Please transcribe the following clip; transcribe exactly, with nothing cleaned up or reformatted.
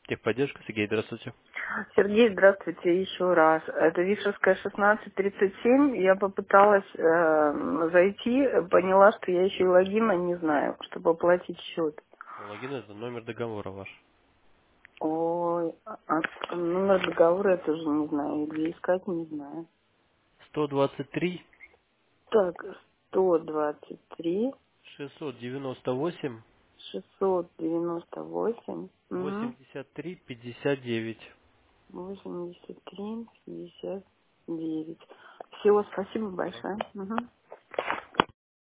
Техподдержка, Сергей, здравствуйте. Сергей, здравствуйте еще раз. Это Вишевская шестнадцать тридцать семь. Я попыталась э, зайти, поняла, что я еще и логина не знаю, чтобы оплатить счет. Логин это номер договора ваш. Ой, а а номер договора я тоже не знаю, и где искать не знаю. сто двадцать три Так, сто двадцать три шестьсот девяносто восемь шестьсот девяносто восемь восемьдесят три пятьдесят девять. восемьдесят три пятьдесят девять. Всего спасибо большое. Мгм.